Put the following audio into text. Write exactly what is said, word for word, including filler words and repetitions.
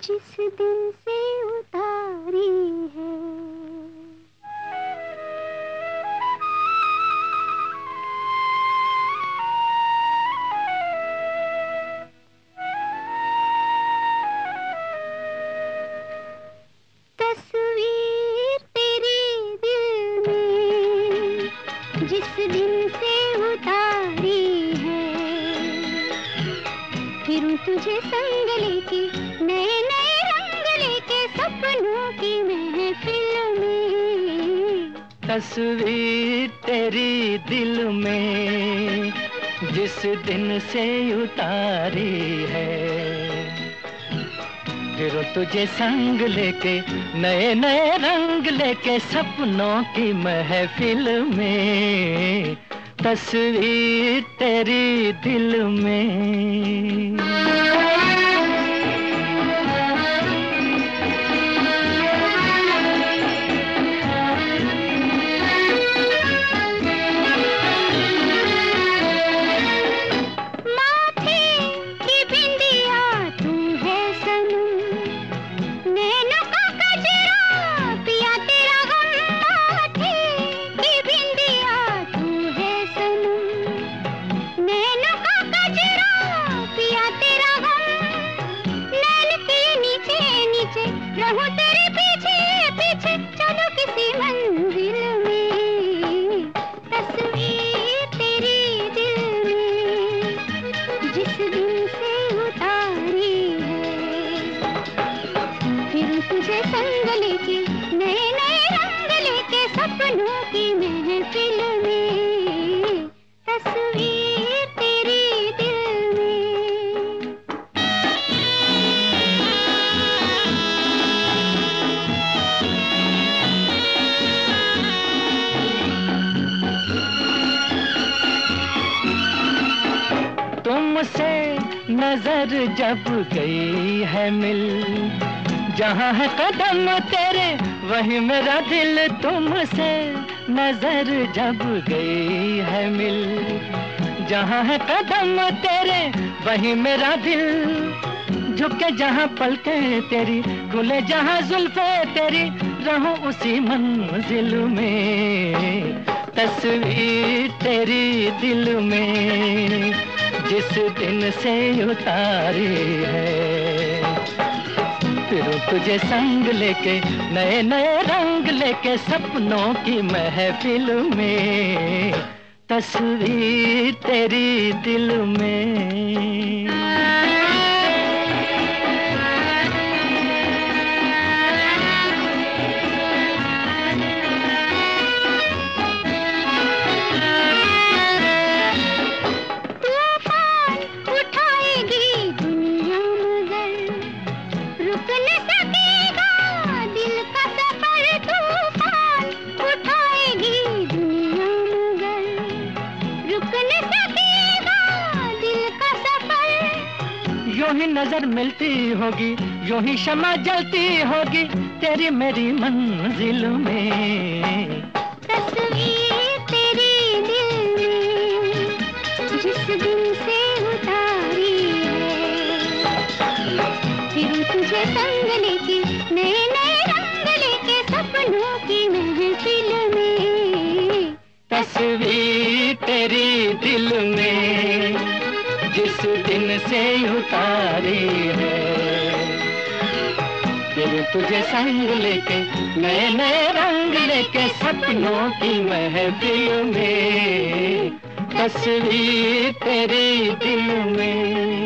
जिस दिन से उतारी है। तस्वीर तेरे दिल में जिस दिन से उतारी है, फिरूं तुझे संग लेके नए नए रंग लेके सपनों की महफिल में। तस्वीर तेरी दिल में जिस दिन से उतारी है, फिर तुझे संग लेके नए नए रंग लेके सपनों की महफिल में। तस्वीर तेरी दिल में। रहूं तेरे पीछे पीछे चलो किसी मंजिल में। तस्वीर तेरी दिल में जिस दिन से उतारी है, फिर तुझे संग लेके नए नए रंग लेके सपनों की महफिल में। तस्वीर तेरी दिल में। तुमसे नजर जब गई है मिल, जहाँ है कदम तेरे वही मेरा दिल। तुमसे नजर जब गई है मिल, जहाँ है कदम तेरे वही मेरा दिल। झुके जहाँ पलके तेरी, खुले जहाँ जुल्फे तेरी, रहूं उसी मंजिल में। तस्वीर तेरी दिल में जिस दिन से उतारी है, फिर तुझे संग लेके नए नए रंग लेके सपनों की महफिल में। तस्वीर तेरी दिल में। यूं ही नजर मिलती होगी, यूं ही शमा जलती होगी तेरी मेरी मंजिल में। तस्वीर तेरी दिल में जिस दिन से उतारी है, फिर तुझे संग लेके नए नए रंग लेके सपनों की महफिल में। तस्वीर तेरी दिल में जिस दिन से उतारी है, फिर तुझे संग लेके नए नए रंग लेके सपनों की महफिल में। तस्वीर तेरी दिल में।